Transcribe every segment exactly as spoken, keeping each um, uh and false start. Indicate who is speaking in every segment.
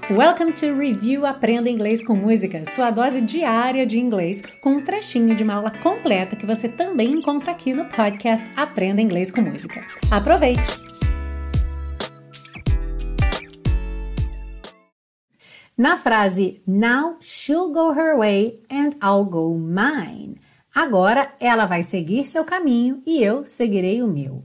Speaker 1: Welcome to Review Aprenda Inglês com Música, sua dose diária de inglês com um trechinho de uma aula completa que você também encontra aqui no podcast Aprenda Inglês com Música. Aproveite! Na frase Now she'll go her way and I'll go mine. Agora ela vai seguir seu caminho e eu seguirei o meu.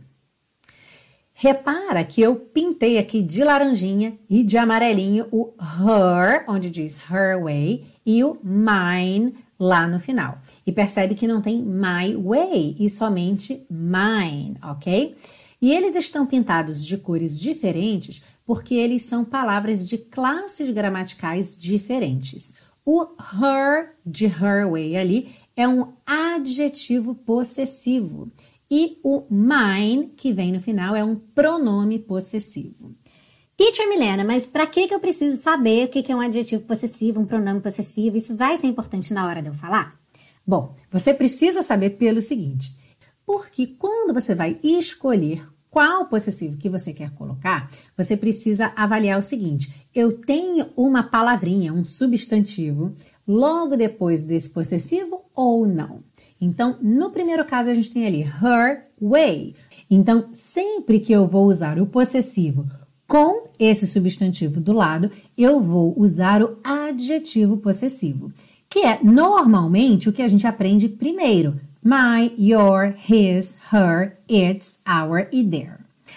Speaker 1: Repara que eu pintei aqui de laranjinha e de amarelinho o her, onde diz her way, e o mine lá no final. E percebe que não tem my way e somente mine, ok? E eles estão pintados de cores diferentes porque eles são palavras de classes gramaticais diferentes. O her de her way ali é um adjetivo possessivo. E o mine, que vem no final, é um pronome possessivo.
Speaker 2: Teacher Milena, mas para que que eu preciso saber o que é um adjetivo possessivo, um pronome possessivo? Isso vai ser importante na hora de eu falar?
Speaker 1: Bom, você precisa saber pelo seguinte, porque quando você vai escolher qual possessivo que você quer colocar, você precisa avaliar o seguinte, eu tenho uma palavrinha, um substantivo, logo depois desse possessivo ou não? Então, no primeiro caso, a gente tem ali her way. Então, sempre que eu vou usar o possessivo com esse substantivo do lado, eu vou usar o adjetivo possessivo, que é normalmente o que a gente aprende primeiro. My, your, his, her, its, our e their.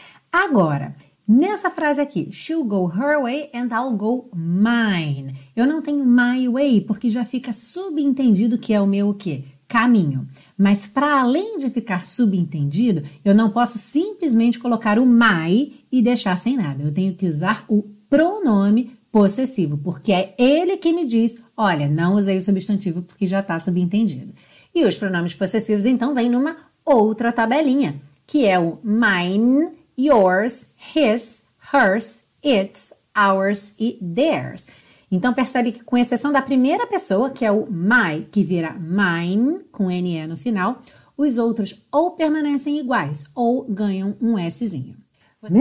Speaker 1: Agora, nessa frase aqui, she'll go her way and I'll go mine. Eu não tenho my way, porque já fica subentendido que é o meu o quê? Caminho. Mas para além de ficar subentendido, eu não posso simplesmente colocar o my e deixar sem nada. Eu tenho que usar o pronome possessivo, porque é ele que me diz, olha, não usei o substantivo porque já está subentendido. E os pronomes possessivos, então, vêm numa outra tabelinha, que é o mine, yours, his, hers, its, ours e theirs. Então, percebe que com exceção da primeira pessoa, que é o my, que vira mine, com N E no final, os outros ou permanecem iguais ou ganham um Szinho. Você...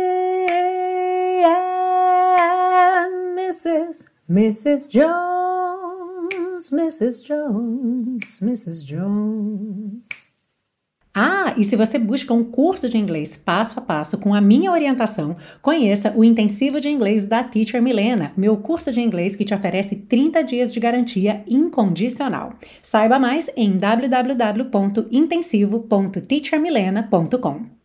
Speaker 1: missus missus Jones, missus Jones, missus Jones. Ah, e se você busca um curso de inglês passo a passo com a minha orientação, conheça o Intensivo de Inglês da Teacher Milena, meu curso de inglês que te oferece trinta dias de garantia incondicional. Saiba mais em w w w ponto intensivo ponto teacher milena ponto com.